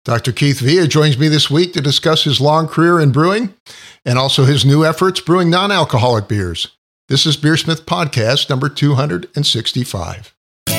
Dr. Keith Villa joins me this week to discuss his long career in brewing and also his new efforts brewing non-alcoholic beers. This is Beersmith Podcast number 265.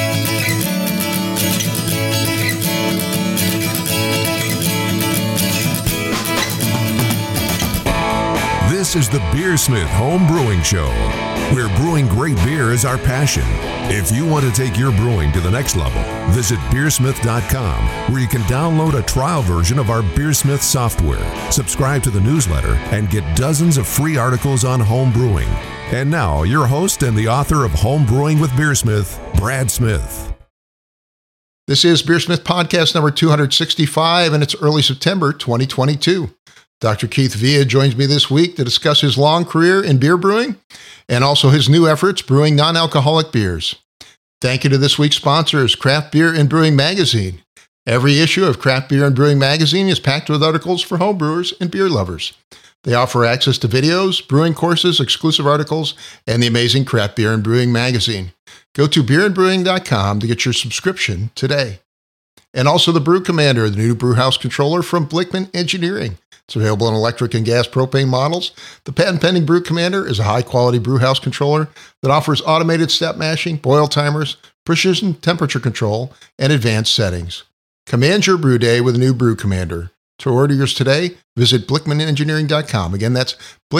This is the Beersmith Home Brewing Show, where brewing great beer is our passion. If you want to take your brewing to the next level, visit beersmith.com, where you can download a trial version of our Beersmith software, subscribe to the newsletter, and get dozens of free articles on home brewing. And now, your host and the author of Home Brewing with Beersmith, Brad Smith. This is Beersmith Podcast number 265, and it's early September 2022. Dr. Keith Villa joins me this week to discuss his long career in beer brewing and also his new efforts brewing non-alcoholic beers. Thank you to this week's sponsors, Craft Beer and Brewing Magazine. Every issue of Craft Beer and Brewing Magazine is packed with articles for home brewers and beer lovers. They offer access to videos, brewing courses, exclusive articles, and the amazing Craft Beer and Brewing Magazine. Go to beerandbrewing.com to get your subscription today. And also the Brew Commander, the new brewhouse controller from Blickman Engineering. It's available in electric and gas propane models. The patent-pending Brew Commander is a high-quality brewhouse controller that offers automated step mashing, boil timers, precision temperature control, and advanced settings. Command your brew day with a new Brew Commander. To order yours today, visit blickmanengineering.com. Again, that's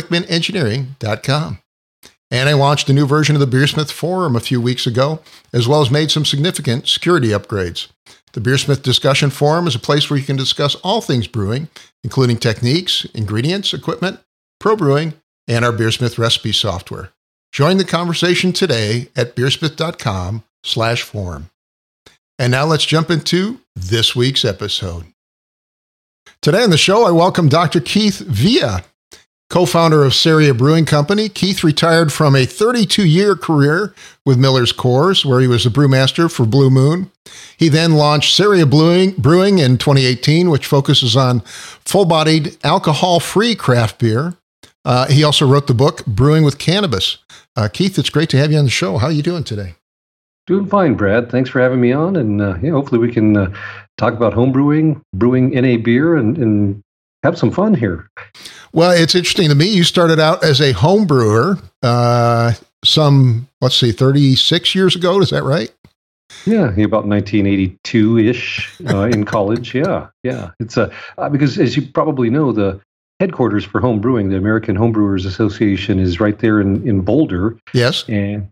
blickmanengineering.com. And I launched a new version of the Beersmith Forum a few weeks ago, as well as made some significant security upgrades. The Beersmith Discussion Forum is a place where you can discuss all things brewing, including techniques, ingredients, equipment, pro brewing, and our Beersmith recipe software. Join the conversation today at beersmith.com/forum. And now let's jump into this week's episode. Today on the show, I welcome Dr. Keith Villa, co-founder of Saria Brewing Company. Keith retired from a 32-year career with Miller's Coors, where he was a brewmaster for Blue Moon. He then launched Saria Brewing in 2018, which focuses on full-bodied, alcohol-free craft beer. He also wrote the book, Brewing with Cannabis. Keith, it's great to have you on the show. How are you doing today? Doing fine, Brad. Thanks for having me on. And hopefully we can talk about home brewing NA beer, and have some fun here. Well, it's interesting to me. You started out as a home brewer 36 years ago. Is that right? Yeah, about 1982-ish in college. Yeah. It's because, as you probably know, the headquarters for home brewing, the American Homebrewers Association, is right there in Boulder. Yes. And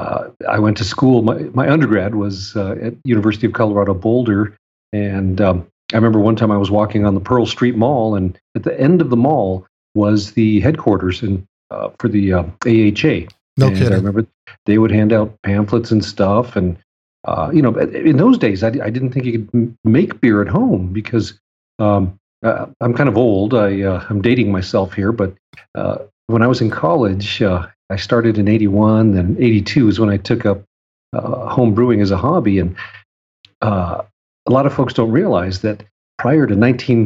I went to school. My undergrad was at University of Colorado Boulder, and I remember one time I was walking on the Pearl Street Mall, and at the end of the mall was the headquarters for the AHA. No kidding. I remember they would hand out pamphlets and stuff, and in those days I didn't think you could make beer at home because I'm kind of old. I'm dating myself here, but when I was in college, I started in 81, then 82 is when I took up home brewing as a hobby, and a lot of folks don't realize that prior to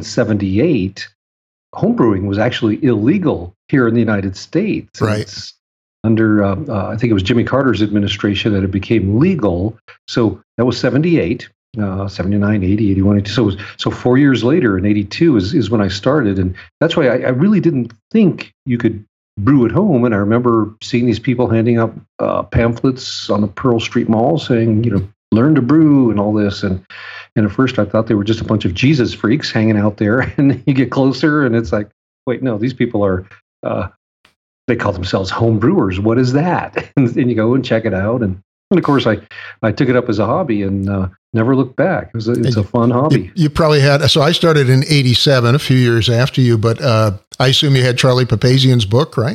1978, homebrewing was actually illegal here in the United States. Right. It's under, I think it was Jimmy Carter's administration that it became legal. So that was 78, 79, 80, 81, 82. So 4 years later in 82 is when I started. And that's why I really didn't think you could brew at home. And I remember seeing these people handing out pamphlets on the Pearl Street Mall saying, learn to brew and all this. And at first I thought they were just a bunch of Jesus freaks hanging out there. And you get closer and it's like, wait, no, these people are, they call themselves home brewers. What is that? And you go and check it out. And of course I took it up as a hobby and never looked back. It's a fun hobby. You probably had, so I started in 87, a few years after you, but I assume you had Charlie Papazian's book, right?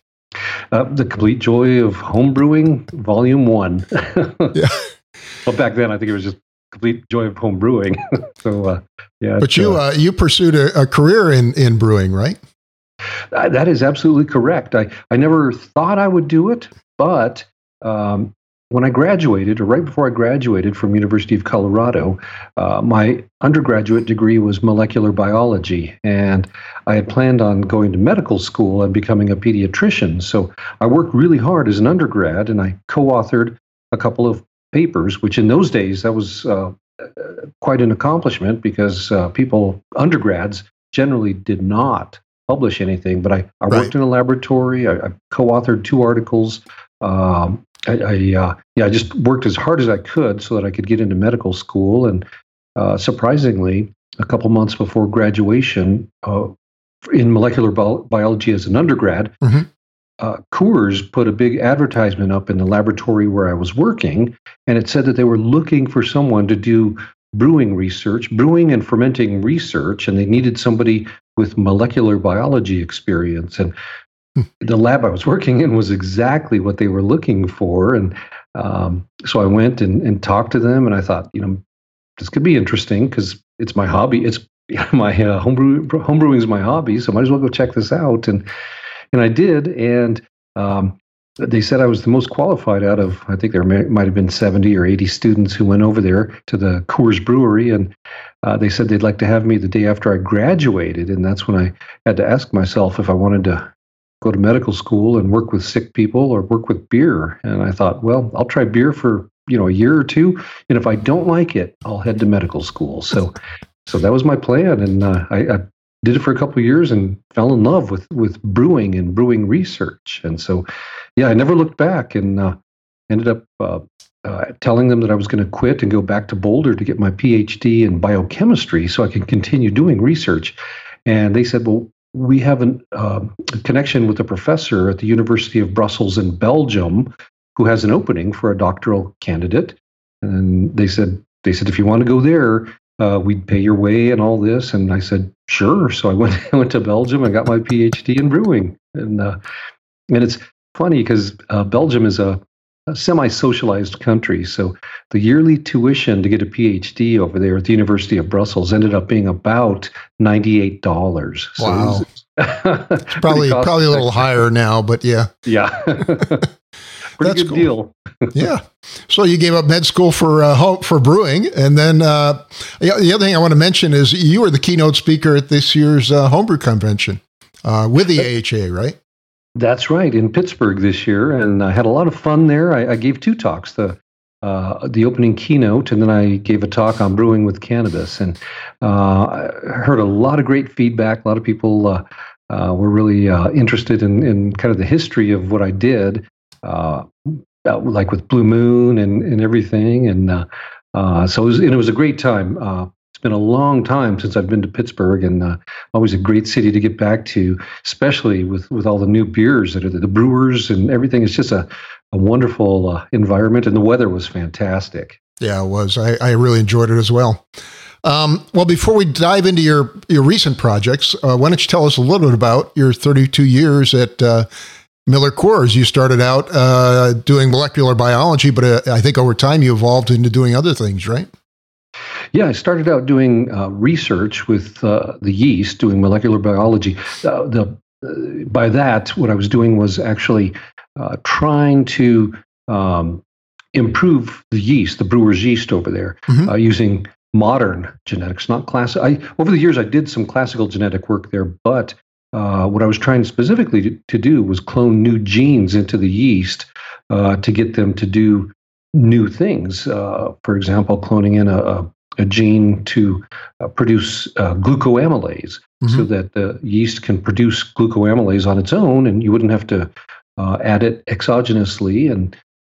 The Complete Joy of Home Brewing, Volume 1. Yeah. Well, back then I think it was just Complete Joy of Home Brewing. So, yeah. But you pursued a career in brewing, right? That is absolutely correct. I never thought I would do it, but when I graduated, or right before I graduated from University of Colorado, my undergraduate degree was molecular biology, and I had planned on going to medical school and becoming a pediatrician. So I worked really hard as an undergrad, and I co-authored a couple of papers, which in those days, that was quite an accomplishment because undergrads generally did not publish anything. But I worked in a laboratory. I co-authored 2 articles. I just worked as hard as I could so that I could get into medical school. And surprisingly, a couple months before graduation, in molecular biology as an undergrad, Coors put a big advertisement up in the laboratory where I was working, and it said that they were looking for someone to do brewing and fermenting research, and they needed somebody with molecular biology experience. And the lab I was working in was exactly what they were looking for. And so I went and talked to them, and I thought, this could be interesting because it's my hobby. It's my homebrewing is my hobby, so I might as well go check this out. And I did, and they said I was the most qualified out of, I think there might have been 70 or 80 students who went over there to the Coors Brewery, and they said they'd like to have me the day after I graduated. And that's when I had to ask myself if I wanted to go to medical school and work with sick people or work with beer. And I thought, well, I'll try beer for a year or two, and if I don't like it, I'll head to medical school. So that was my plan, and I did it for a couple of years and fell in love with brewing and brewing research. And so, I never looked back, and ended up telling them that I was going to quit and go back to Boulder to get my PhD in biochemistry so I can continue doing research. And they said, well, we have a connection with a professor at the University of Brussels in Belgium who has an opening for a doctoral candidate. And they said, if you want to go there, we'd pay your way and all this. And I said, sure. So I went to Belgium and got my PhD in brewing. And it's funny because Belgium is a semi-socialized country. So the yearly tuition to get a PhD over there at the University of Brussels ended up being about $98. So wow. It's probably a little higher now, but yeah. Yeah. Pretty good deal. Yeah. So you gave up med school for brewing. And then the other thing I want to mention is you were the keynote speaker at this year's homebrew convention with the AHA, right? That's right, in Pittsburgh this year. And I had a lot of fun there. I gave 2 talks, the opening keynote, and then I gave a talk on brewing with cannabis. And I heard a lot of great feedback. A lot of people were really interested in kind of the history of what I did. Like with Blue Moon and everything, and so it was a great time. It's been a long time since I've been to Pittsburgh, and always a great city to get back to, especially with all the new beers that are the brewers and everything. It's just a wonderful environment, and the weather was fantastic. Yeah, it was. I really enjoyed it as well. Well, before we dive into your recent projects, why don't you tell us a little bit about your 32 years at Miller Coors? You started out doing molecular biology, but I think over time you evolved into doing other things, right? Yeah, I started out doing research with the yeast, doing molecular biology. By that, what I was doing was actually trying to improve the yeast, the brewer's yeast over there, using modern genetics, not classic. Over the years, I did some classical genetic work there, but what I was trying specifically to do was clone new genes into the yeast to get them to do new things. For example, cloning in a gene to produce glucoamylase, so that the yeast can produce glucoamylase on its own, and you wouldn't have to add it exogenously,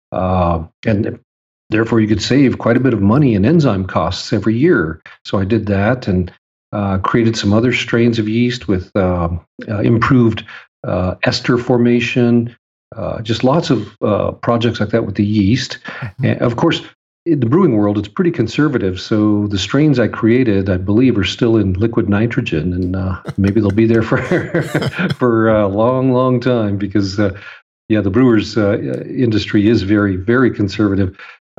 and therefore you could save quite a bit of money in enzyme costs every year. So I did that, and created some other strains of yeast with improved ester formation, just lots of projects like that with the yeast. And of course, in the brewing world, it's pretty conservative. So the strains I created, I believe, are still in liquid nitrogen, and maybe they'll be there for a long, long time because, the brewers industry is very, very conservative.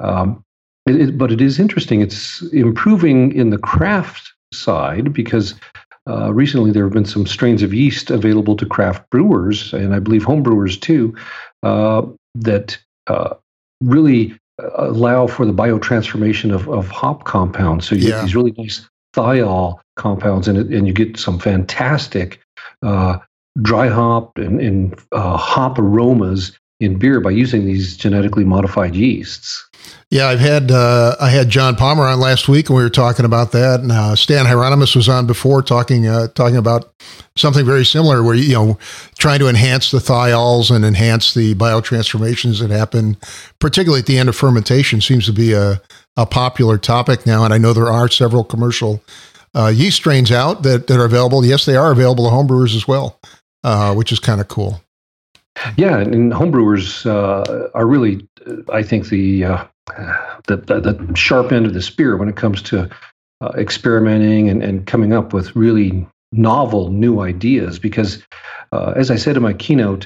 But it is interesting. It's improving in the craft side because recently there have been some strains of yeast available to craft brewers, and I believe home brewers too, that really allow for the biotransformation of hop compounds. So you get these really nice thiol compounds in it, and you get some fantastic dry hop and hop aromas in beer by using these genetically modified yeasts. Yeah, I had John Palmer on last week, and we were talking about that. And Stan Hieronymus was on before talking about something very similar, where trying to enhance the thiols and enhance the biotransformations that happen, particularly at the end of fermentation, seems to be a popular topic now. And I know there are several commercial yeast strains out that are available. Yes, they are available to homebrewers as well, which is kind of cool. Yeah, and homebrewers are really, I think, the sharp end of the spear when it comes to experimenting and coming up with really novel new ideas. Because, as I said in my keynote,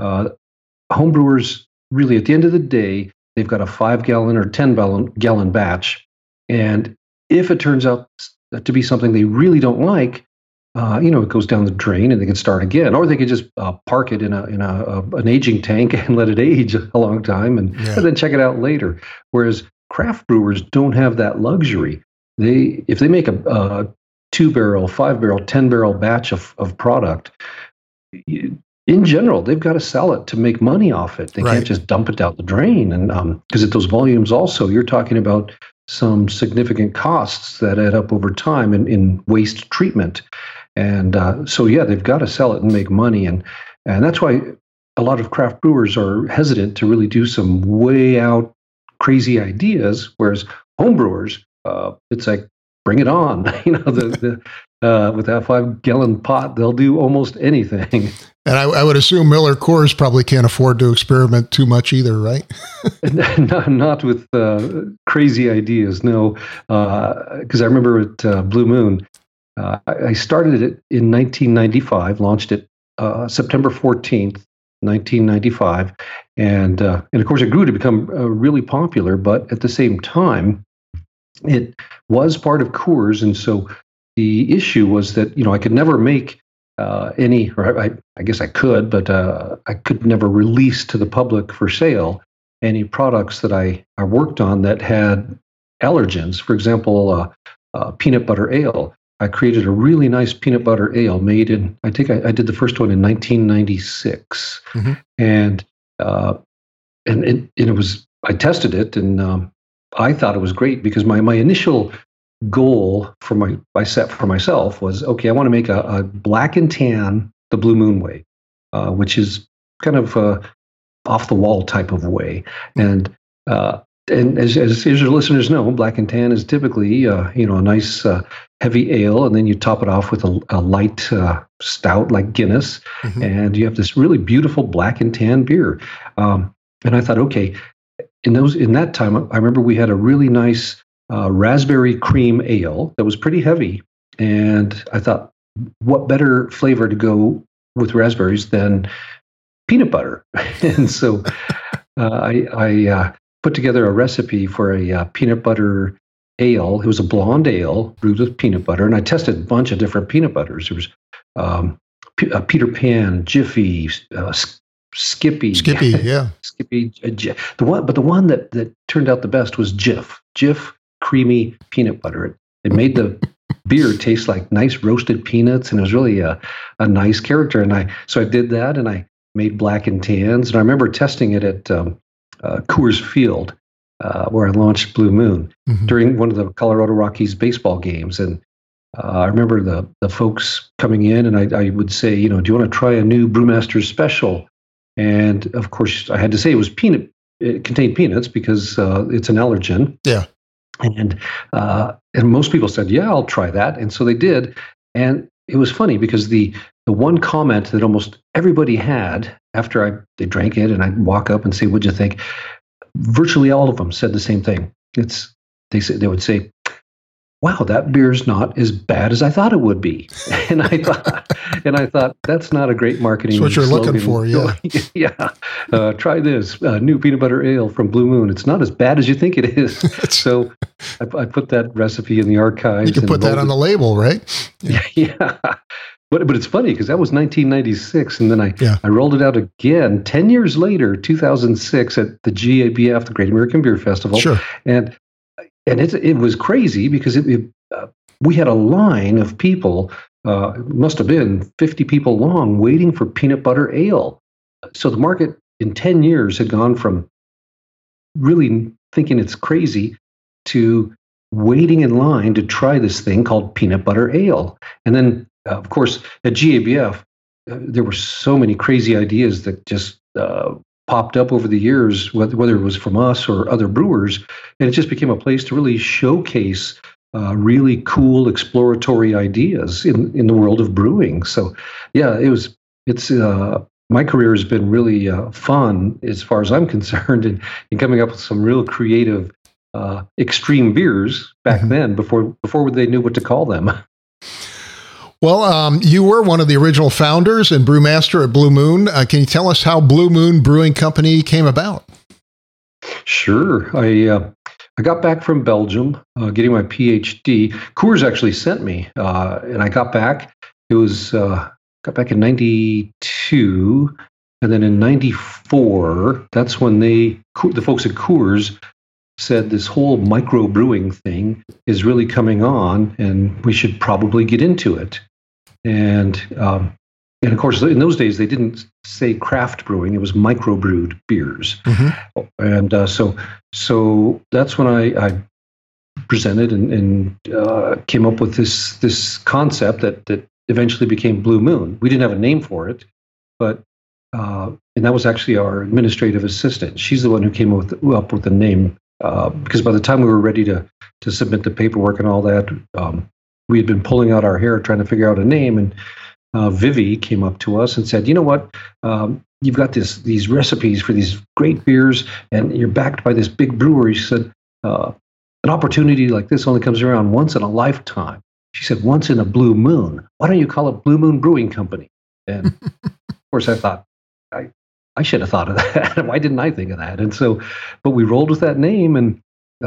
homebrewers really, at the end of the day, they've got a 5-gallon or 10-gallon batch, and if it turns out to be something they really don't like, it goes down the drain and they can start again, or they could just park it in an aging tank and let it age a long time and then check it out later. Whereas craft brewers don't have that luxury. If they make a 2-barrel, 5-barrel, 10-barrel batch of product, in general, they've got to sell it to make money off it. They can't just dump it down the drain. And because at those volumes also, you're talking about some significant costs that add up over time in waste treatment. And they've got to sell it and make money. And that's why a lot of craft brewers are hesitant to really do some way out crazy ideas, whereas home brewers, it's like, bring it on. With that 5-gallon pot, they'll do almost anything. And I would assume Miller Coors probably can't afford to experiment too much either, right? Not with crazy ideas, no. Because I remember at Blue Moon, I started it in 1995, launched it September 14th, 1995. And of course, it grew to become really popular. But at the same time, it was part of Coors. And so the issue was that, I could never make any, or I guess I could, but I could never release to the public for sale any products that I worked on that had allergens. For example, peanut butter ale. I created a really nice peanut butter ale made in, I think I did the first one in 1996. Mm-hmm. And it was, I tested it and I thought it was great because my initial goal I set for myself was, okay, I want to make a black and tan the Blue Moon way, which is kind of off the wall type of way. And as your listeners know, black and tan is typically a nice heavy ale, and then you top it off with a light stout like Guinness, mm-hmm. and you have this really beautiful black and tan beer. And I thought, okay, in that time, I remember we had a really nice raspberry cream ale that was pretty heavy, and I thought, what better flavor to go with raspberries than peanut butter? And so I put together a recipe for a peanut butter ale. It was a blonde ale brewed with peanut butter, and I tested a bunch of different peanut butters. There was Peter Pan, Jiffy, Skippy, yeah, Skippy. The one that turned out the best was Jif creamy peanut butter. It made the beer taste like nice roasted peanuts, and it was really a nice character. And so I did that, and I made black and tans. And I remember testing it at Coors Field, where I launched Blue Moon, mm-hmm. during one of the Colorado Rockies baseball games. And I remember the folks coming in, and I would say, do you want to try a new Brewmaster's Special? And of course, I had to say it contained peanuts because it's an allergen. Yeah. And most people said, yeah, I'll try that. And so they did. And it was funny because the one comment that almost everybody had after they drank it, and I'd walk up and say, what'd you think? Virtually all of them said the same thing. They would say, wow, that beer's not as bad as I thought it would be. And I thought that's not a great marketing slogan. That's what you're looking for, yeah. Yeah. Try this new peanut butter ale from Blue Moon. It's not as bad as you think it is. So I put that recipe in the archives. You can put that on the label, right? Yeah. But it's funny because that was 1996, and then I rolled it out again 10 years later, 2006, at the GABF, the Great American Beer Festival. Sure. And it was crazy because we had a line of people, must have been 50 people long, waiting for peanut butter ale. So the market in 10 years had gone from really thinking it's crazy to waiting in line to try this thing called peanut butter ale. And then, of course, at GABF, there were so many crazy ideas that just popped up over the years, whether it was from us or other brewers. And it just became a place to really showcase really cool exploratory ideas in the world of brewing. So, yeah, it's my career has been really fun as far as I'm concerned in coming up with some real creative extreme beers back then before they knew what to call them. Well, you were one of the original founders and brewmaster at Blue Moon. Can you tell us how Blue Moon Brewing Company came about? Sure. I got back from Belgium, getting my PhD. Coors actually sent me, and I got back. It was got back in '92, and then in '94, that's when the folks at Coors said this whole microbrewing thing is really coming on, and we should probably get into it. And of course, in those days, they didn't say craft brewing; it was microbrewed beers. And so that's when I presented and came up with this concept that eventually became Blue Moon. We didn't have a name for it, but and that was actually our administrative assistant. She's the one who came up with the name. Because by the time we were ready to submit the paperwork and all that, we had been pulling out our hair trying to figure out a name. And Vivi came up to us and said, "You know what? You've got these recipes for these great beers, and you're backed by this big brewery." She said, "An opportunity like this only comes around once in a lifetime." She said, "Once in a blue moon. Why don't you call it Blue Moon Brewing Company?" And of course, I thought, I should have thought of that. Why didn't I think of that? And so, but we rolled with that name, and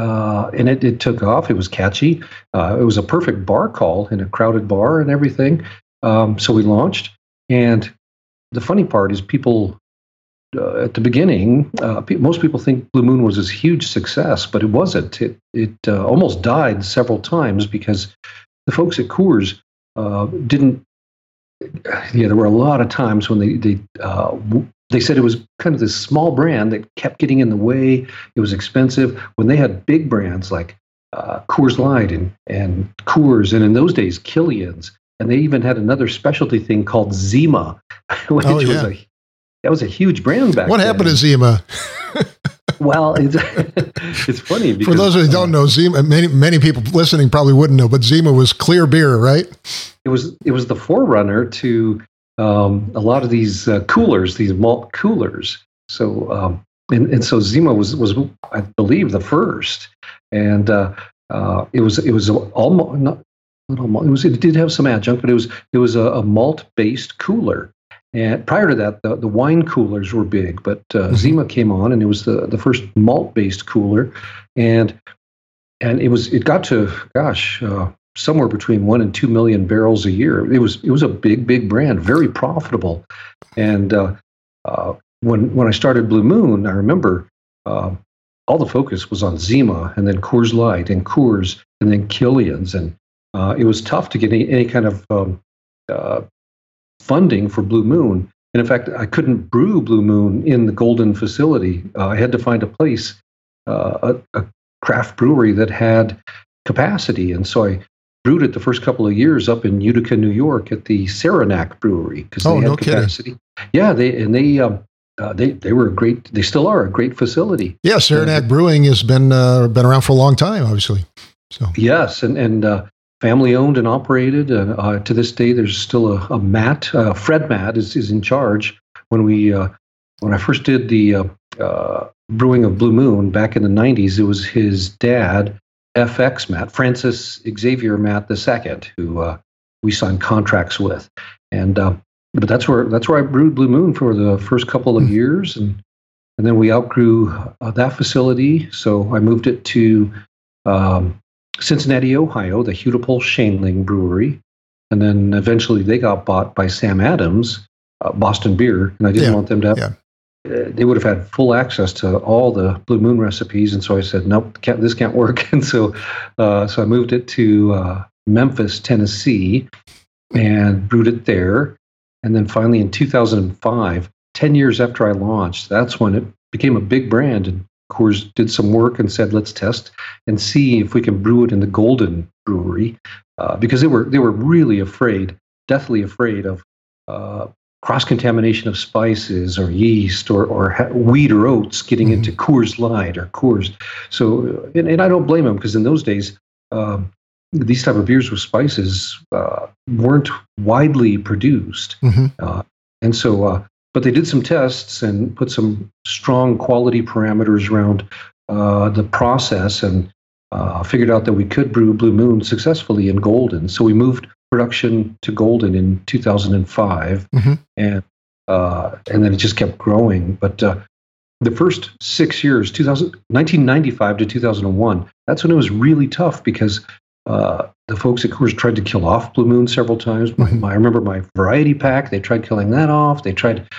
it took off. It was catchy. It was a perfect bar call in a crowded bar and everything. So we launched. And the funny part is, people at the beginning, most people think Blue Moon was this huge success, but it wasn't. It almost died several times because the folks at Coors didn't. Yeah, there were a lot of times when they said it was kind of this small brand that kept getting in the way. It was expensive. When they had big brands like Coors Light and Coors, and in those days, Killian's, and they even had another specialty thing called Zima, which was a huge brand back then. What happened to Zima? Well, it's funny because, for those who don't know, Zima, many people listening probably wouldn't know, but Zima was clear beer, right? It was the forerunner to a lot of these coolers, these malt coolers. So and so Zima was I believe the first, and it was almost not almost. It did have some adjunct, but it was a malt based cooler. And prior to that, the wine coolers were big, but Zima came on, and it was the first malt based cooler, and it got to somewhere between 1 and 2 million barrels a year. It was a big brand, very profitable. And when I started Blue Moon, I remember all the focus was on Zima, and then Coors Light, and Coors, and then Killian's, and it was tough to get any kind of funding for Blue Moon. And in fact, I couldn't brew Blue Moon in the Golden facility. I had to find a place, a craft brewery that had capacity, and so I brewed it the first couple of years up in Utica, New York, at the Saranac Brewery because they had capacity. Kidding. Yeah, they were a great. They still are a great facility. Yeah, Saranac Brewing has been around for a long time, obviously. So yes, and family owned and operated. To this day, there's still a Matt. Fred Matt is in charge. When I first did the brewing of Blue Moon back in the '90s, it was his dad, FX Matt, Francis Xavier Matt II, who we signed contracts with, and but that's where I brewed Blue Moon for the first couple of years, and then we outgrew that facility, so I moved it to Cincinnati, Ohio, the Hudipole Shaneling Brewery, and then eventually they got bought by Sam Adams, Boston Beer, and I didn't want them to have. Yeah. They would have had full access to all the Blue Moon recipes, and so I said, "Nope, this can't work." And so I moved it to Memphis, Tennessee, and brewed it there. And then finally, in 2005, 10 years after I launched, that's when it became a big brand. And Coors did some work and said, let's test and see if we can brew it in the Golden Brewery, because they were really afraid, deathly afraid of cross-contamination of spices or yeast or wheat or oats getting into Coors Light or Coors. So, and I don't blame them, because in those days, these type of beers with spices weren't widely produced. And so, but they did some tests and put some strong quality parameters around the process, and figured out that we could brew Blue Moon successfully in Golden. So we moved production to Golden in 2005, and then it just kept growing. But the first 6 years, 1995 to 2001, that's when it was really tough, because the folks at Coors tried to kill off Blue Moon several times. I remember my variety pack, they tried killing that off. They tried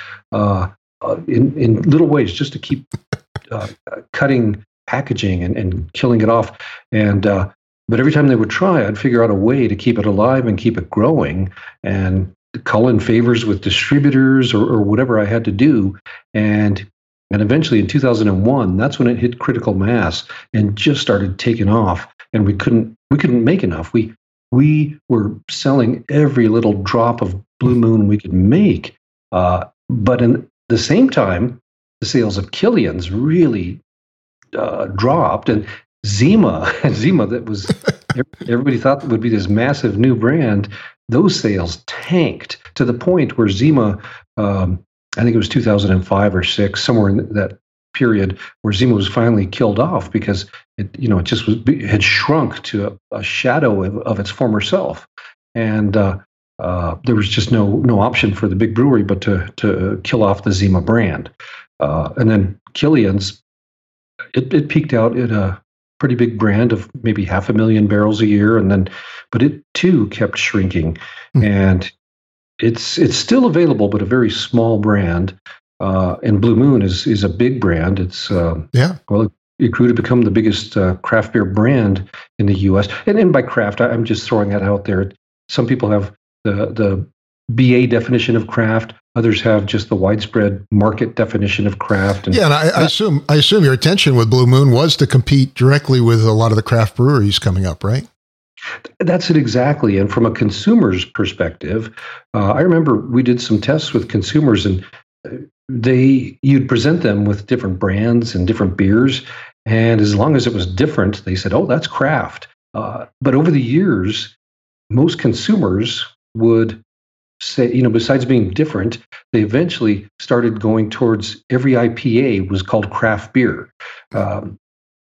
in little ways just to keep cutting packaging and killing it off. And but every time they would try, I'd figure out a way to keep it alive and keep it growing, and call in favors with distributors or whatever I had to do. And eventually in 2001, that's when it hit critical mass and just started taking off. And we couldn't make enough. We were selling every little drop of Blue Moon we could make. But in the same time, the sales of Killian's really dropped, and Zima, that was everybody thought would be this massive new brand. Those sales tanked to the point where Zima, I think it was 2005 or 6, somewhere in that period, where Zima was finally killed off, because it had shrunk to a shadow of its former self, and there was just no option for the big brewery but to kill off the Zima brand. And then Killian's, it peaked out at a pretty big brand of maybe 500,000 barrels a year, but it too kept shrinking, and it's still available, but a very small brand. And Blue Moon is a big brand. It's well, it grew to become the biggest craft beer brand in the U.S. And by craft, I'm just throwing that out there. Some people have the BA definition of craft. Others have just the widespread market definition of craft. And I assume your intention with Blue Moon was to compete directly with a lot of the craft breweries coming up, right? That's it exactly. And from a consumer's perspective, I remember we did some tests with consumers, and you'd present them with different brands and different beers, and as long as it was different, they said, "Oh, that's craft." But over the years, most consumers would say, besides being different, they eventually started going towards every IPA was called craft beer, and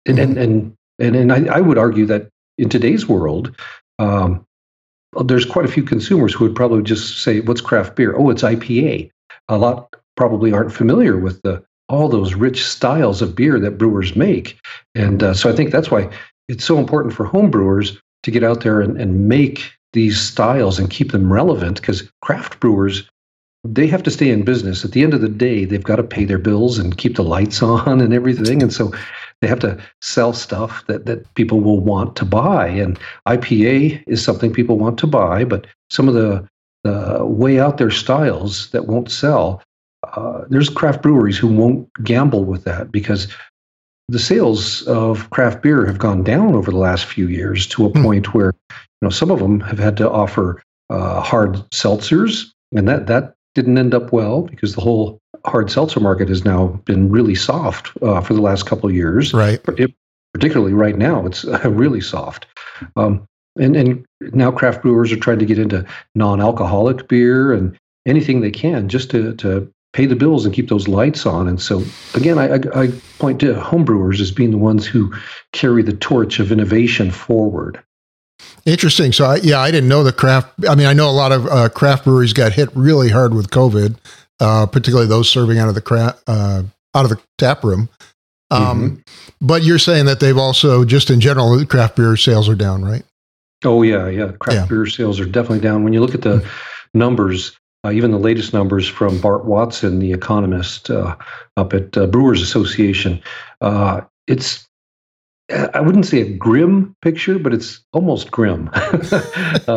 I would argue that in today's world, there's quite a few consumers who would probably just say, "What's craft beer?" "Oh, it's IPA." A lot probably aren't familiar with all those rich styles of beer that brewers make. And so I think that's why it's so important for home brewers to get out there and make these styles and keep them relevant, because craft brewers, they have to stay in business. At the end of the day, they've got to pay their bills and keep the lights on and everything. And so they have to sell stuff that people will want to buy. And IPA is something people want to buy, but some of the way out there styles that won't sell, there's craft breweries who won't gamble with that, because the sales of craft beer have gone down over the last few years to a point where some of them have had to offer hard seltzers, and that didn't end up well, because the whole hard seltzer market has now been really soft for the last couple of years. Right. Particularly right now, it's really soft. And now craft brewers are trying to get into non-alcoholic beer and anything they can just to pay the bills and keep those lights on. And so, again, I point to home brewers as being the ones who carry the torch of innovation forward. Interesting. So, I didn't know I know a lot of craft breweries got hit really hard with COVID, particularly those serving out of the tap room. But you're saying that they've also, just in general, craft beer sales are down, right? Oh, yeah. Craft beer sales are definitely down. When you look at the numbers, even the latest numbers from Bart Watson, the economist up at Brewers Association, it's, I wouldn't say a grim picture, but it's almost grim.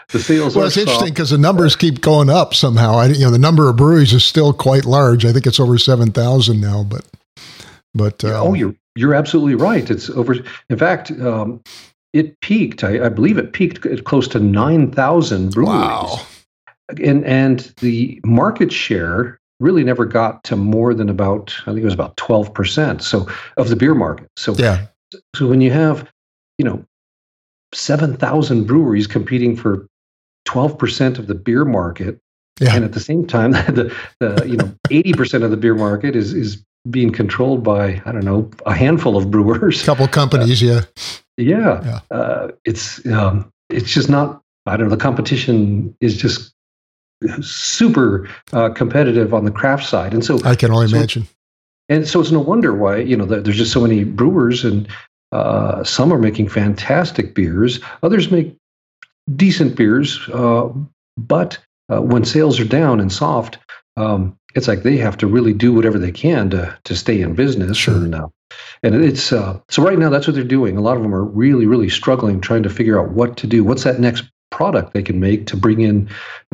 the sales well, are it's interesting soft. because the numbers keep going up somehow. The number of breweries is still quite large. I think it's over 7,000 now, but you're absolutely right. It's over. In fact, it peaked. I believe it peaked at close to 9,000 breweries. Wow. And the market share really never got to more than about, I think it was about 12%. So of the beer market. So when you have, 7,000 breweries competing for 12% of the beer market, and at the same time, the 80% of the beer market is being controlled by, I don't know, a handful of brewers. A couple companies, it's just not, I don't know, the competition is just super competitive on the craft side. And so I can only imagine. And so it's no wonder why, there's just so many brewers, and some are making fantastic beers. Others make decent beers. But when sales are down and soft, it's like they have to really do whatever they can to stay in business. Sure. And it's so right now that's what they're doing. A lot of them are really, really struggling, trying to figure out what to do. What's that next product they can make to bring in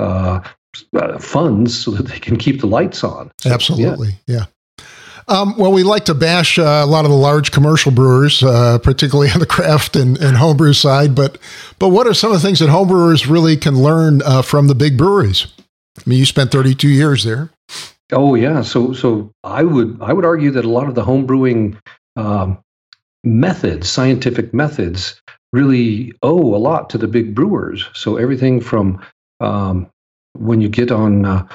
funds so that they can keep the lights on. So, absolutely, yeah. Well, we like to bash a lot of the large commercial brewers, particularly on the craft and homebrew side. But what are some of the things that homebrewers really can learn from the big breweries? I mean, you spent 32 years there. Oh yeah, so I would argue that a lot of the homebrewing methods, scientific methods, really owe a lot to the big brewers. So everything from when you get on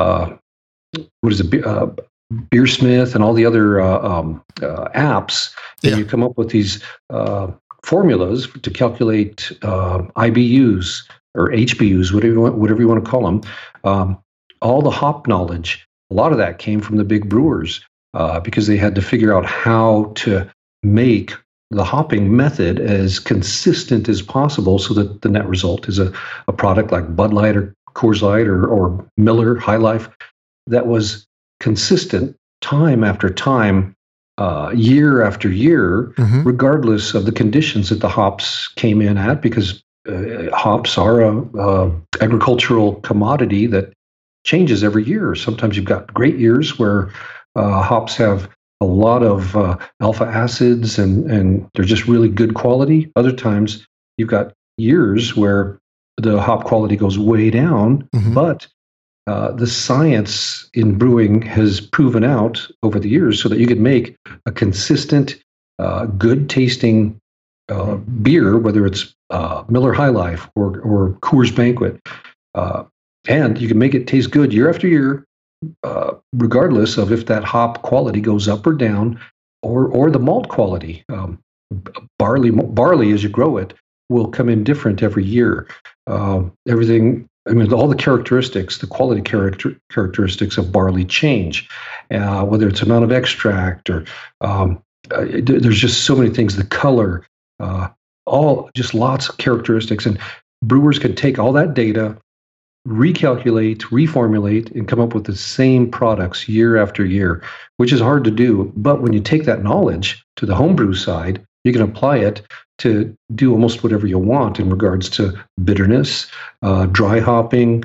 Beersmith and all the other apps, and you come up with these formulas to calculate IBUs or HBUs, whatever you want to call them. All the hop knowledge, a lot of that came from the big brewers because they had to figure out how to make the hopping method as consistent as possible so that the net result is a product like Bud Light or Coors Light or Miller High Life that was consistent time after time, year after year, regardless of the conditions that the hops came in at, because hops are a agricultural commodity that changes every year. Sometimes you've got great years where hops have a lot of alpha acids and they're just really good quality. Other times you've got years where the hop quality goes way down, but the science in brewing has proven out over the years so that you can make a consistent, good tasting beer, whether it's Miller High Life or Coors Banquet. And you can make it taste good year after year, regardless of if that hop quality goes up or down, or the malt quality. Barley, as you grow it, will come in different every year. Everything. I mean, all the characteristics, the quality characteristics of barley change, whether it's amount of extract or there's just so many things. The color, all just lots of characteristics, and brewers can take all that data, recalculate, reformulate, and come up with the same products year after year, which is hard to do. But when you take that knowledge to the homebrew side, you can apply it to do almost whatever you want in regards to bitterness, dry hopping,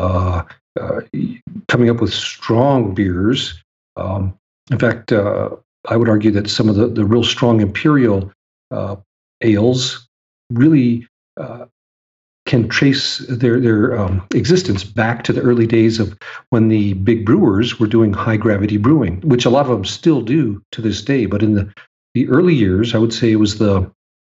coming up with strong beers. In fact, I would argue that some of the real strong imperial ales really can trace their existence back to the early days of when the big brewers were doing high gravity brewing, which a lot of them still do to this day. But in the early years, I would say it was the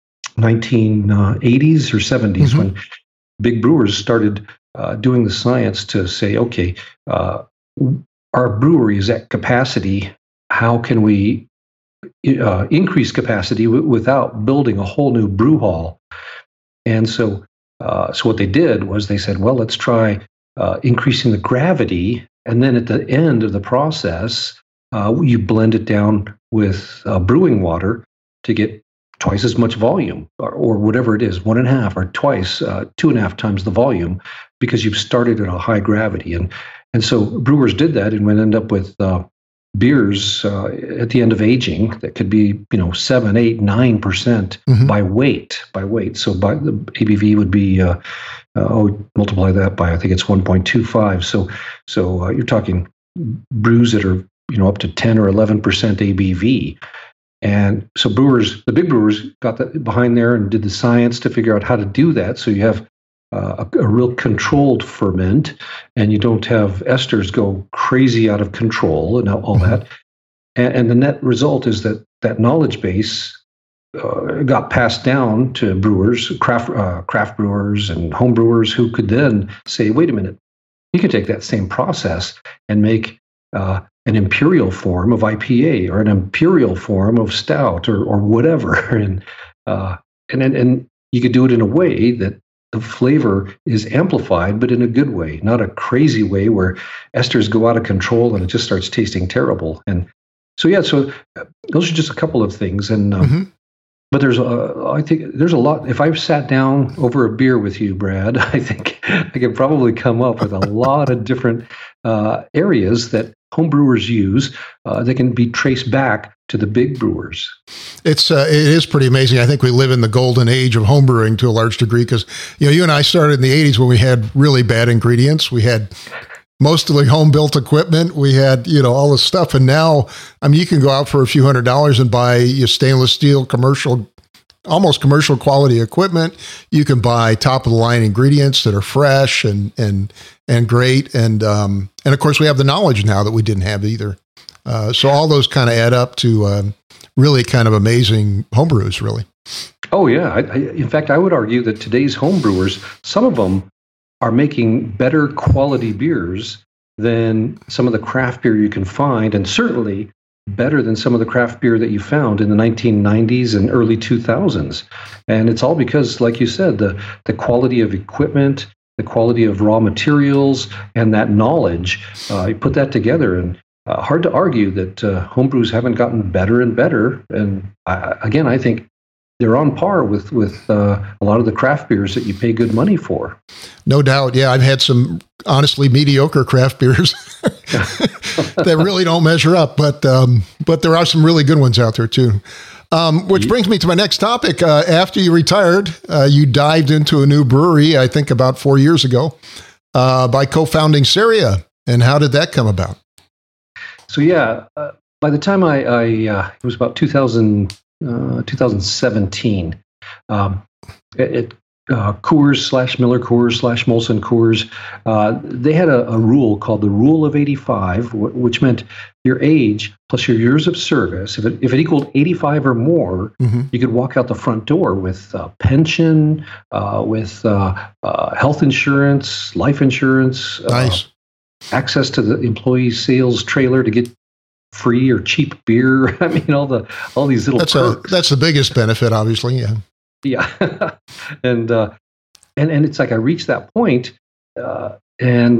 1980s or 70s when big brewers started doing the science to say, okay, our brewery is at capacity. How can we increase capacity without building a whole new brew hall? And so what they did was they said, well, let's try increasing the gravity. And then at the end of the process, you blend it down with brewing water to get twice as much volume or whatever it is, 1.5 or twice, 2.5 times the volume, because you've started at a high gravity. And so brewers did that and would end up with beers at the end of aging that could be 7, 8, 9% by weight. So by the ABV would be multiply that by, I think it's 1.25. So you're talking brews that are up to 10 or 11% ABV. And so the big brewers got that behind there and did the science to figure out how to do that. So you have a real controlled ferment, and you don't have esters go crazy out of control and all that. And the net result is that knowledge base got passed down to brewers, craft brewers and home brewers, who could then say, wait a minute, you can take that same process and make an imperial form of IPA or an imperial form of stout or whatever. And you could do it in a way that the flavor is amplified, but in a good way, not a crazy way where esters go out of control and it just starts tasting terrible. And so those are just a couple of things. And but I think there's a lot. If I've sat down over a beer with you, Brad, I think I could probably come up with a lot of different areas that homebrewers use that can be traced back to the big brewers. It is pretty amazing. I think we live in the golden age of homebrewing to a large degree because you and I started in the 80s when we had really bad ingredients. We had mostly home-built equipment. We had, all this stuff. And now, you can go out for a few $100s and buy your stainless steel almost commercial quality equipment. You can buy top-of-the-line ingredients that are fresh and great. And of course, we have the knowledge now that we didn't have either. So all those kind of add up to really kind of amazing homebrews, really. Oh, yeah. In fact, I would argue that today's homebrewers, some of them are making better quality beers than some of the craft beer you can find, and certainly better than some of the craft beer that you found in the 1990s and early 2000s. And it's all because, like you said, the quality of equipment, the quality of raw materials, and that knowledge, you put that together, and hard to argue that homebrews haven't gotten better and better. And I think they're on par with a lot of the craft beers that you pay good money for. No doubt. Yeah, I've had some honestly mediocre craft beers that really don't measure up, but there are some really good ones out there too. Which brings me to my next topic. After you retired, you dived into a new brewery, I think about 4 years ago, by co-founding Saria. And how did that come about? So by the time it was about 2017, at Coors / Miller Coors / Molson Coors, they had a rule called the Rule of 85, which meant your age plus your years of service. If it equaled 85 or more, you could walk out the front door with pension, with health insurance, life insurance, nice. Access to the employee sales trailer to get free or cheap beer. All these little perks. That's the biggest benefit, obviously. Yeah. Yeah. and it's like I reached that point, in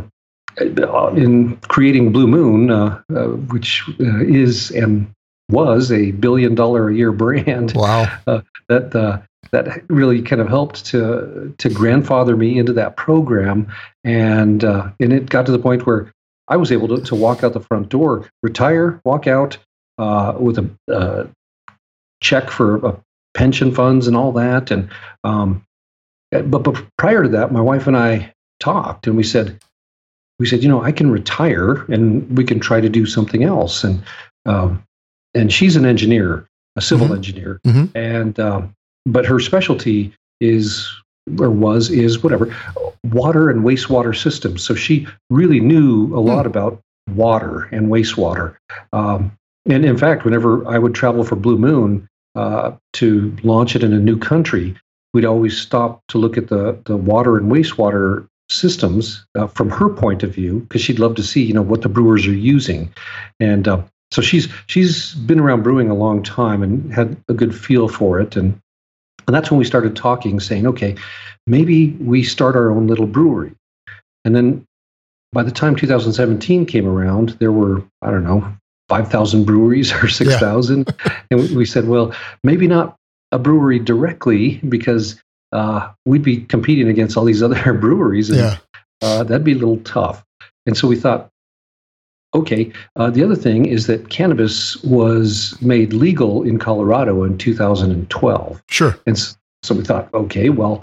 creating Blue Moon, which is and was a $1 billion a year brand. Wow. That really kind of helped to grandfather me into that program, and it got to the point where I was able to walk out the front door, retire, walk out with a check for pension funds and all that. And but prior to that, my wife and I talked, and we said, I can retire, and we can try to do something else. And she's an engineer, a civil engineer, and but her specialty is whatever, water and wastewater systems. So she really knew a lot about water and wastewater. And in fact, whenever I would travel for Blue Moon to launch it in a new country, we'd always stop to look at the water and wastewater systems from her point of view, because she'd love to see, what the brewers are using. And so she's been around brewing a long time and had a good feel for it. And that's when we started talking, saying, okay, maybe we start our own little brewery. And then by the time 2017 came around, there were, 5,000 breweries or 6,000. Yeah. And we said, well, maybe not a brewery directly, because we'd be competing against all these other breweries. And that'd be a little tough. And so we thought, okay, the other thing is that cannabis was made legal in Colorado in 2012. Sure. And so we thought, okay, well,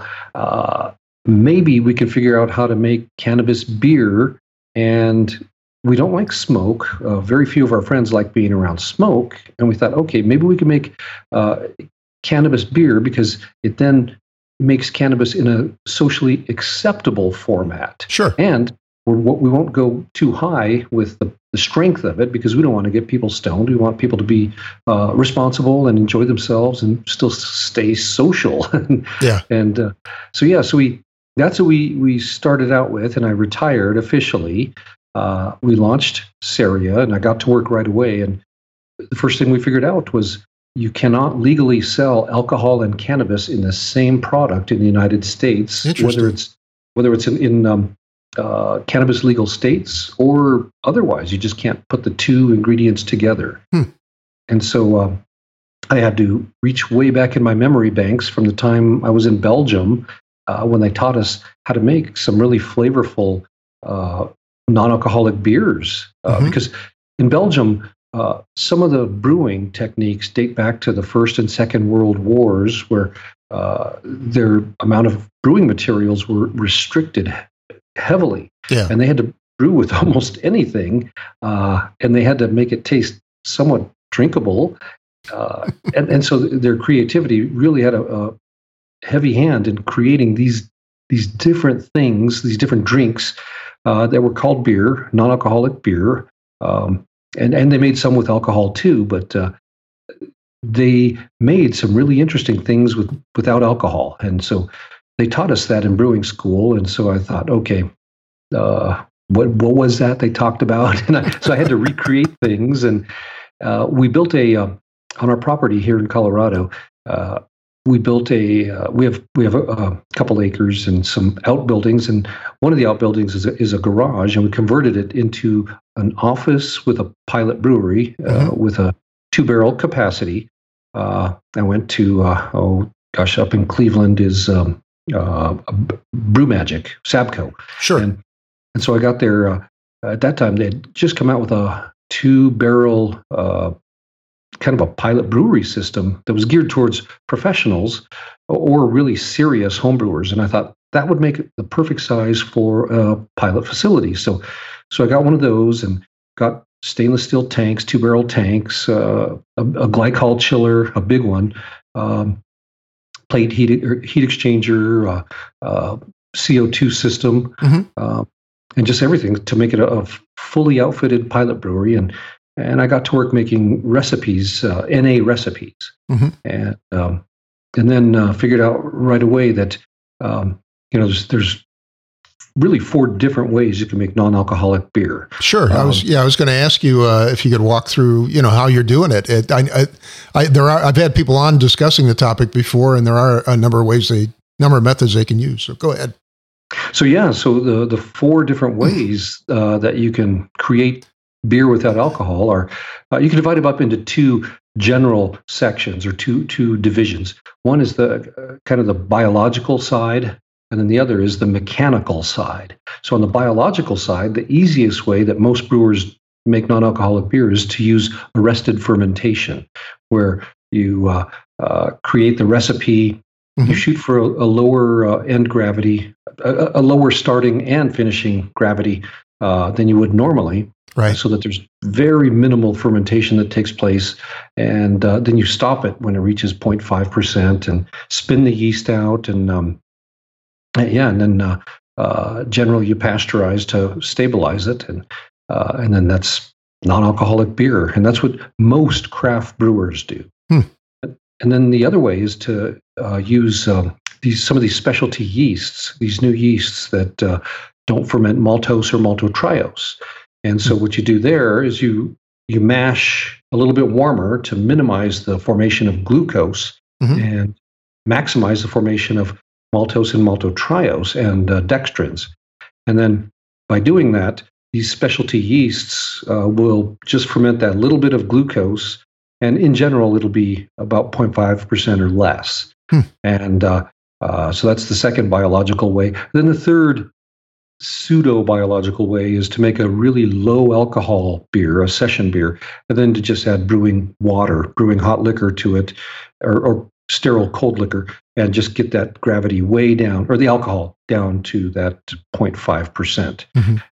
maybe we can figure out how to make cannabis beer. And we don't like smoke. Very few of our friends like being around smoke. And we thought, okay, maybe we can make cannabis beer, because it then makes cannabis in a socially acceptable format. Sure. And we won't go too high with the strength of it, because we don't want to get people stoned. We want people to be responsible and enjoy themselves and still stay social. Yeah. And so that's what we started out with. And I retired officially. We launched Saria, and I got to work right away. And the first thing we figured out was you cannot legally sell alcohol and cannabis in the same product in the United States, whether it's in cannabis legal states or otherwise. You just can't put the two ingredients together. And so I had to reach way back in my memory banks from the time I was in Belgium, when they taught us how to make some really flavorful non-alcoholic beers. Because in Belgium, some of the brewing techniques date back to the First and Second World Wars, where their amount of brewing materials were restricted heavily. Yeah. And they had to brew with almost anything, and they had to make it taste somewhat drinkable. And so their creativity really had a heavy hand in creating these different things, these different drinks that were called beer, non-alcoholic beer. And they made some with alcohol too, but they made some really interesting things without alcohol. And so they taught us that in brewing school. And so I thought, okay, what was that they talked about? And so I had to recreate things. And we built on our property here in Colorado. We built we have a couple acres and some outbuildings, and one of the outbuildings is a garage, and we converted it into an office with a pilot brewery with a 2-barrel capacity. I went to up in Cleveland is Brew Magic, Sabco. Sure. And so I got there at that time. They had just come out with a 2-barrel kind of a pilot brewery system that was geared towards professionals or really serious homebrewers. And I thought that would make it the perfect size for a pilot facility. So I got one of those and got stainless steel tanks, 2-barrel tanks, a glycol chiller, a big one, plate heat exchanger, CO2 system, and just everything to make it a fully outfitted pilot brewery. And I got to work making recipes, NA recipes, and then figured out right away that there's really 4 different ways you can make non-alcoholic beer. Sure, I was going to ask you if you could walk through how you're doing it. I've had people on discussing the topic before, and there are a number of methods they can use. So go ahead. So the 4 different ways that you can create beer without alcohol are, you can divide them up into 2 general sections or two divisions. One is the kind of the biological side, and then the other is the mechanical side. So on the biological side, the easiest way that most brewers make non-alcoholic beer is to use arrested fermentation, where you create the recipe, you shoot for a lower end gravity, a lower starting and finishing gravity than you would normally. Right. So that there's very minimal fermentation that takes place. And then you stop it when it reaches 0.5% and spin the yeast out. And then generally you pasteurize to stabilize it. And then that's non-alcoholic beer. And that's what most craft brewers do. And then the other way is to use some of these specialty yeasts, these new yeasts that don't ferment maltose or maltotriose. And so what you do there is you mash a little bit warmer to minimize the formation of glucose and maximize the formation of maltose and maltotriose and dextrins. And then by doing that, these specialty yeasts will just ferment that little bit of glucose. And in general, it'll be about 0.5% or less. And so that's the second biological way. Then the third pseudo-biological way is to make a really low alcohol beer, a session beer, and then to just add brewing water, brewing hot liquor to it, or sterile cold liquor, and just get that gravity way down, or the alcohol down to that 0.5%.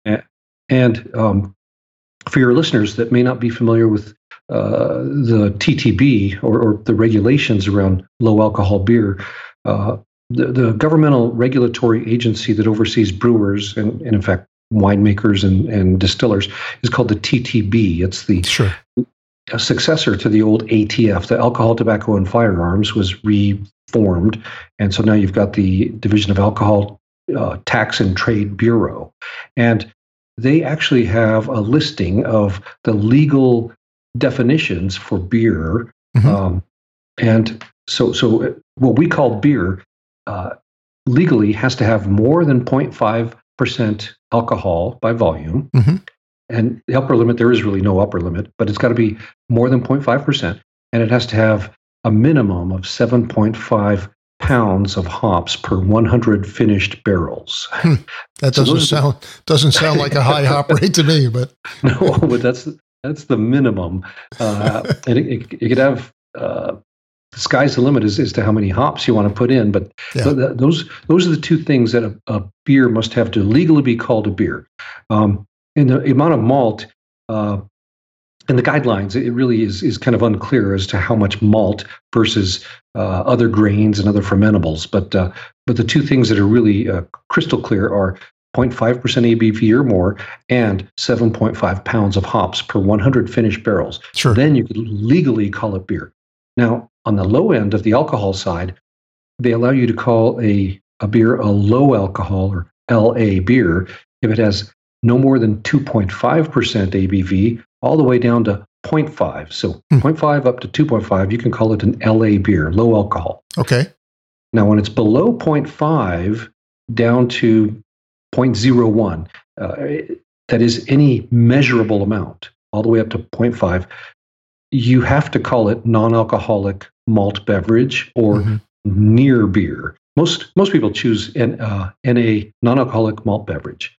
And for your listeners that may not be familiar with the TTB or the regulations around low alcohol beer, the governmental regulatory agency that oversees brewers and in fact winemakers and distillers is called the TTB. It's the a successor to the old ATF. The Alcohol, Tobacco, and Firearms was reformed, and so now you've got the Division of Alcohol, Tax and Trade Bureau, and they actually have a listing of the legal definitions for beer, and so what we call beer legally has to have more than 0.5% alcohol by volume. And the upper limit, there is really no upper limit, but it's got to be more than 0.5%. And it has to have a minimum of 7.5 pounds of hops per 100 finished barrels. That doesn't sound like a high hop rate to me, but no, but that's the minimum. And it could have the sky's the limit as to how many hops you want to put in. But those are the two things that a beer must have to legally be called a beer. And the amount of malt in the guidelines, it really is kind of unclear as to how much malt versus other grains and other fermentables. But the two things that are really crystal clear are 0.5% ABV or more and 7.5 pounds of hops per 100 finished barrels. Sure. Then you could legally call it beer. Now, on the low end of the alcohol side, they allow you to call a beer a low alcohol or LA beer if it has no more than 2.5% ABV, all the way down to 0.5. So 0.5 up to 2.5, you can call it an LA beer, low alcohol. Okay. Now, when it's below 0.5 down to 0.01, that is any measurable amount, all the way up to 0.5, you have to call it non-alcoholic malt beverage or near beer. Most people choose NA, non-alcoholic malt beverage.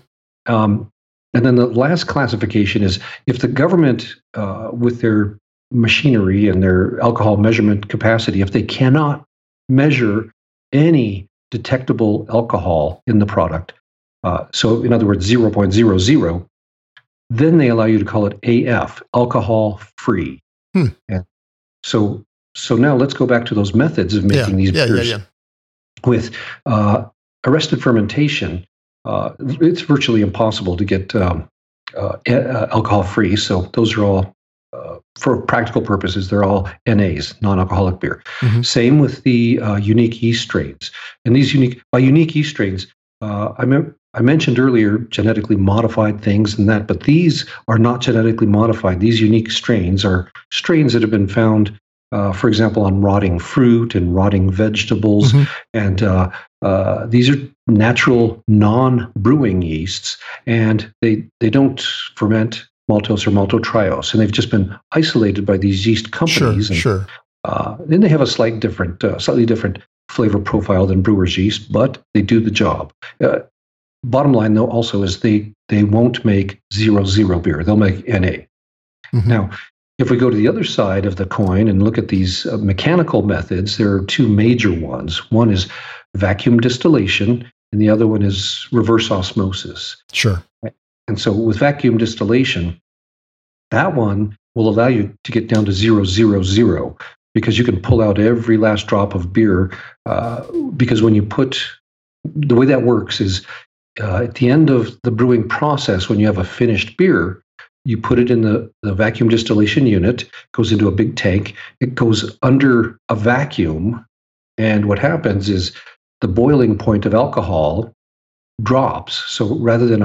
And then the last classification is if the government, with their machinery and their alcohol measurement capacity, if they cannot measure any detectable alcohol in the product, so in other words, 0.00, then they allow you to call it AF, alcohol free. And so now let's go back to those methods of making these beers. With arrested fermentation, it's virtually impossible to get alcohol-free. So those are all, for practical purposes, they're all NAs, non-alcoholic beer. Same with the unique yeast strains. And these unique yeast strains, I mentioned earlier genetically modified things and that, but these are not genetically modified. These unique strains are strains that have been found, for example, on rotting fruit and rotting vegetables. And these are natural non-brewing yeasts, and they don't ferment maltose or maltotriose, and they've just been isolated by these yeast companies. Then they have a slightly different flavor profile than brewer's yeast, but they do the job. Bottom line, though, also is they won't make 0.0 beer. They'll make NA. Now, if we go to the other side of the coin and look at these mechanical methods, there are two major ones. One is vacuum distillation, and the other one is reverse osmosis. Sure. And so with vacuum distillation, that one will allow you to get down to 0.00 because you can pull out every last drop of beer. Because when you the way that works is at the end of the brewing process, when you have a finished beer, you put it in the vacuum distillation unit, goes into a big tank, it goes under a vacuum, and what happens is the boiling point of alcohol drops. So rather than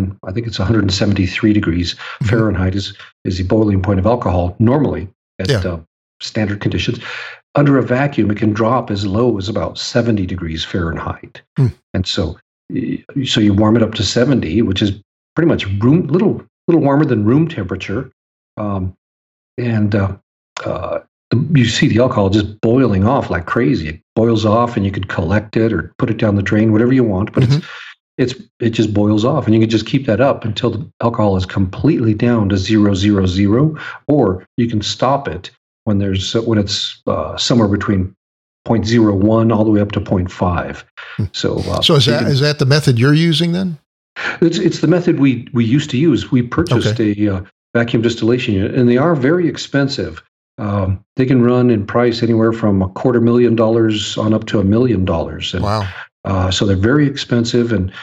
173 degrees Fahrenheit is the boiling point of alcohol normally at standard conditions. Under a vacuum, it can drop as low as about 70 degrees Fahrenheit. And so you warm it up to 70, which is pretty much little warmer than room temperature, you see the alcohol just boiling off like crazy. It boils off, and you could collect it or put it down the drain, whatever you want. But it just boils off, and you can just keep that up until the alcohol is completely down to 0.000, or you can stop it when it's somewhere between 0.01 all the way up to 0.5. So is that the method you're using then? It's the method we used to use. We purchased a vacuum distillation unit, and they are very expensive. They can run in price anywhere from $250,000 on up to $1 million. And, wow! So they're very expensive, and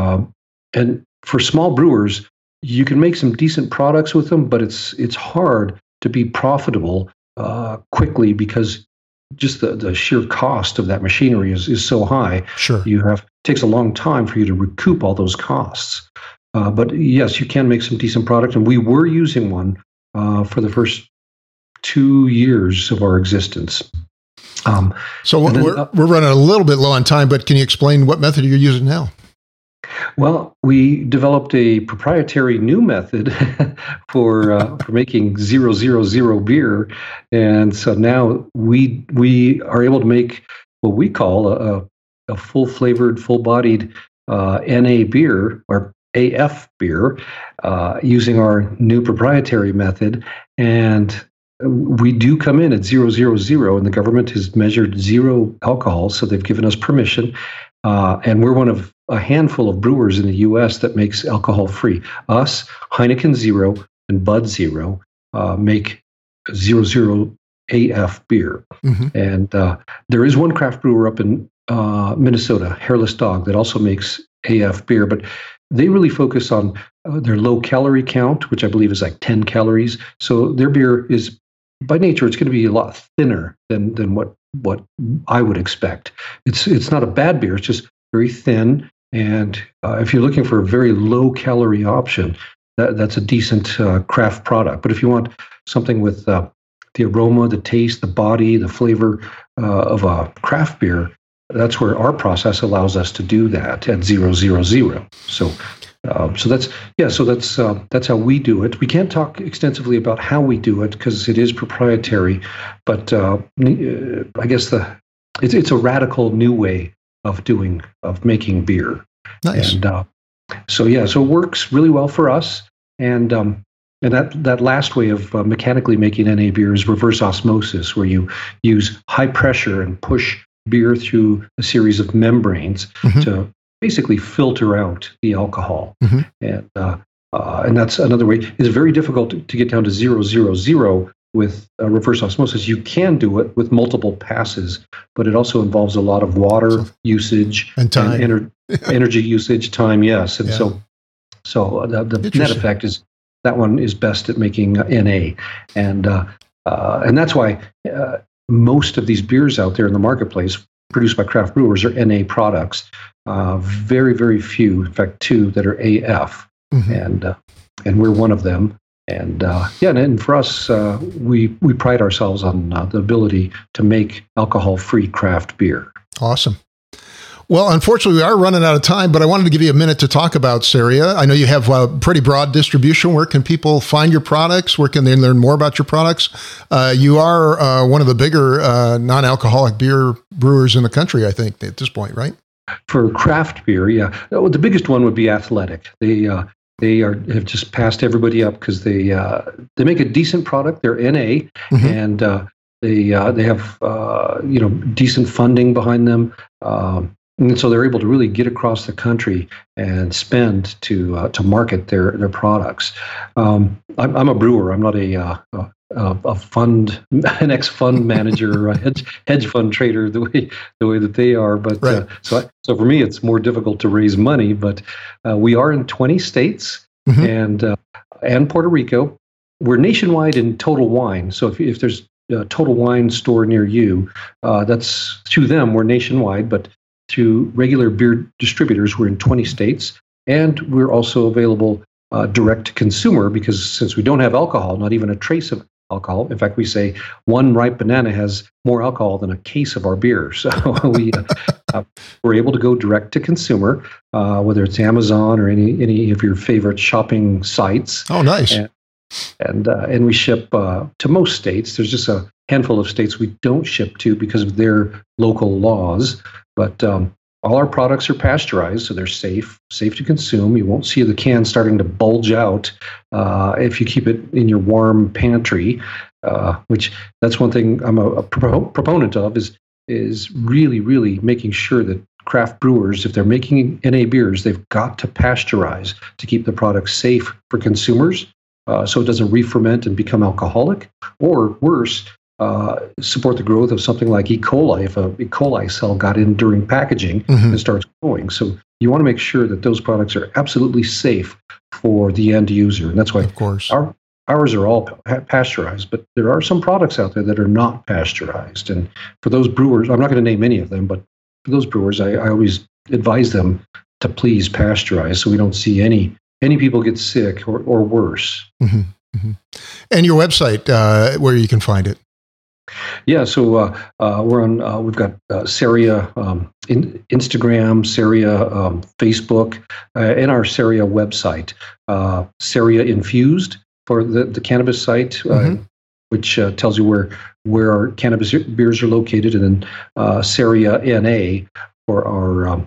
for small brewers, you can make some decent products with them, but it's hard to be profitable quickly because just the sheer cost of that machinery is so high. Sure, takes a long time for you to recoup all those costs. But yes, you can make some decent product, and we were using one for the first 2 years of our existence. So we're running a little bit low on time, but can you explain what method you're using now? Well, we developed a proprietary new method for making 0.000 beer, and so now we are able to make what we call a full flavored, full bodied NA beer or AF beer using our new proprietary method, and we do come in at 0.000, and the government has measured zero alcohol, so they've given us permission. And we're one of a handful of brewers in the U.S. that makes alcohol-free. Us, Heineken Zero, and Bud Zero make 0.0 AF beer. Mm-hmm. And there is one craft brewer up in Minnesota, Hairless Dog, that also makes AF beer, but they really focus on their low calorie count, which I believe is like 10 calories. So their beer is, by nature, it's going to be a lot thinner than what I would expect. It's not a bad beer. It's just very thin. And if you're looking for a very low calorie option, that's a decent craft product. But if you want something with the aroma, the taste, the body, the flavor of a craft beer, that's where our process allows us to do that at 0.000. So that's how we do it. We can't talk extensively about how we do it because it is proprietary, but I guess it's a radical new way of making beer. Nice. And so it works really well for us. And that last way of mechanically making NA beer is reverse osmosis, where you use high pressure and push beer through a series of membranes mm-hmm. to basically filter out the alcohol. Mm-hmm. And that's another way. It's very difficult to get down to 0.000 with reverse osmosis. You can do it with multiple passes, but it also involves a lot of water usage and time, and energy usage, time. Yes, and so the net effect is that one is best at making NA, and that's why most of these beers out there in the marketplace produced by craft brewers are NA products. Very, very few, in fact, 2 that are AF, mm-hmm. and we're one of them. And for us, we pride ourselves on the ability to make alcohol-free craft beer. Awesome. Well, unfortunately, we are running out of time, but I wanted to give you a minute to talk about Saria. I know you have a pretty broad distribution. Where can people find your products? Where can they learn more about your products? You are one of the bigger non-alcoholic beer brewers in the country, I think, at this point, right? For craft beer, yeah. Well, the biggest one would be Athletic. They have just passed everybody up because they make a decent product. They're NA, mm-hmm. and they have decent funding behind them. And so they're able to really get across the country and spend to market their products. I'm a brewer. I'm not an ex-fund manager or a hedge fund trader the way that they are. But right. So for me, it's more difficult to raise money. But we are in 20 states mm-hmm. and Puerto Rico. We're nationwide in Total Wine. So if there's a Total Wine store near you, that's through them. We're nationwide, but through regular beer distributors, we're in 20 states, and we're also available direct to consumer because since we don't have alcohol, not even a trace of alcohol. In fact, we say one ripe banana has more alcohol than a case of our beer. So we're able to go direct to consumer, whether it's Amazon or any of your favorite shopping sites. Oh, nice. And we ship to most states. There's just a handful of states we don't ship to because of their local laws. But all our products are pasteurized, so they're safe to consume. You won't see the can starting to bulge out if you keep it in your warm pantry, which that's one thing I'm a proponent of is really, really making sure that craft brewers, if they're making NA beers, they've got to pasteurize to keep the product safe for consumers, so it doesn't re-ferment and become alcoholic, or worse, support the growth of something like E. coli if a E. coli cell got in during packaging and starts growing. So you want to make sure that those products are absolutely safe for the end user. And that's why, of course, ours are all pasteurized, but there are some products out there that are not pasteurized. And for those brewers, I'm not going to name any of them, but for those brewers, I always advise them to please pasteurize so we don't see any people get sick or worse. Mm-hmm. Mm-hmm. And your website, where you can find it. Yeah, so we're on. We've got Saria Instagram, Saria Facebook, and our Saria website. Saria Infused for the cannabis site, which tells you where our cannabis beers are located, and then Saria NA for our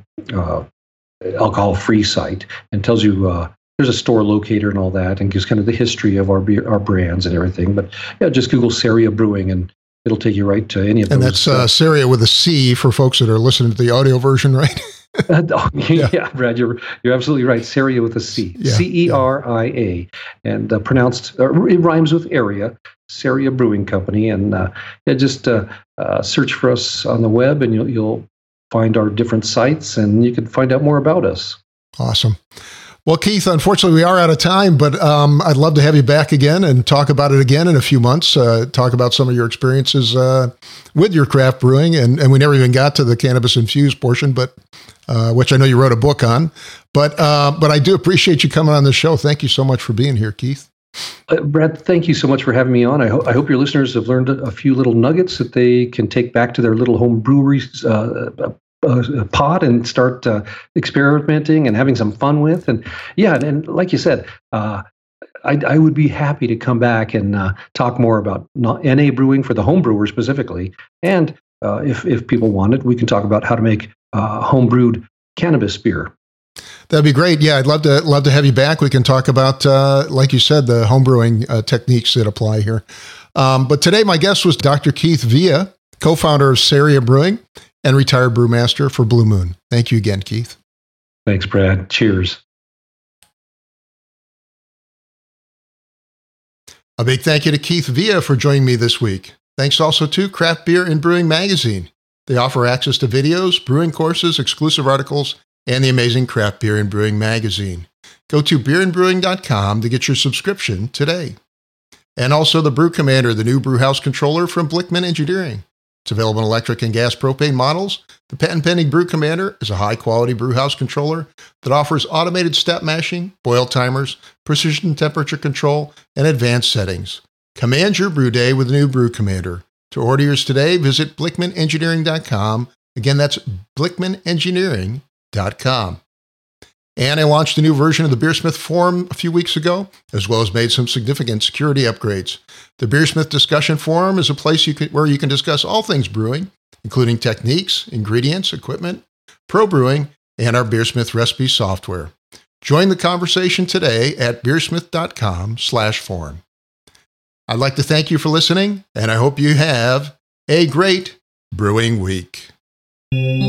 alcohol-free site, and tells you. There's a store locator and all that, and gives kind of the history of our brands and everything. But yeah, just Google Saria Brewing, and it'll take you right to any of those. And that's Saria with a C for folks that are listening to the audio version, right? Yeah, Brad, you're absolutely right. Saria with a C, Ceria, and pronounced. It rhymes with area. Saria Brewing Company, and just search for us on the web, and you'll find our different sites, and you can find out more about us. Awesome. Well, Keith, unfortunately, we are out of time, but I'd love to have you back again and talk about it again in a few months, talk about some of your experiences with your craft brewing. And we never even got to the cannabis infused portion, but which I know you wrote a book on. But I do appreciate you coming on the show. Thank you so much for being here, Keith. Brad, thank you so much for having me on. I hope your listeners have learned a few little nuggets that they can take back to their little home breweries pod and start experimenting and having some fun with. And and like you said, I would be happy to come back and talk more about NA brewing for the home brewer specifically. And if people want it, we can talk about how to make home brewed cannabis beer. That'd be great. Yeah, I'd love to have you back. We can talk about, like you said, the home brewing techniques that apply here. But today, my guest was Dr. Keith Villa, co-founder of Saria Brewing and retired brewmaster for Blue Moon. Thank you again, Keith. Thanks, Brad. Cheers. A big thank you to Keith Villa for joining me this week. Thanks also to Craft Beer and Brewing Magazine. They offer access to videos, brewing courses, exclusive articles, and the amazing Craft Beer and Brewing Magazine. Go to beerandbrewing.com to get your subscription today. And also the Brew Commander, the new brewhouse controller from Blickman Engineering. It's available in electric and gas propane models. The patent-pending Brew Commander is a high-quality brewhouse controller that offers automated step mashing, boil timers, precision temperature control, and advanced settings. Command your brew day with the new Brew Commander. To order yours today, visit BlickmanEngineering.com. Again, that's BlickmanEngineering.com. And I launched a new version of the Beersmith Forum a few weeks ago, as well as made some significant security upgrades. The Beersmith Discussion Forum is a place where you can discuss all things brewing, including techniques, ingredients, equipment, pro brewing, and our Beersmith recipe software. Join the conversation today at beersmith.com/forum. I'd like to thank you for listening, and I hope you have a great brewing week.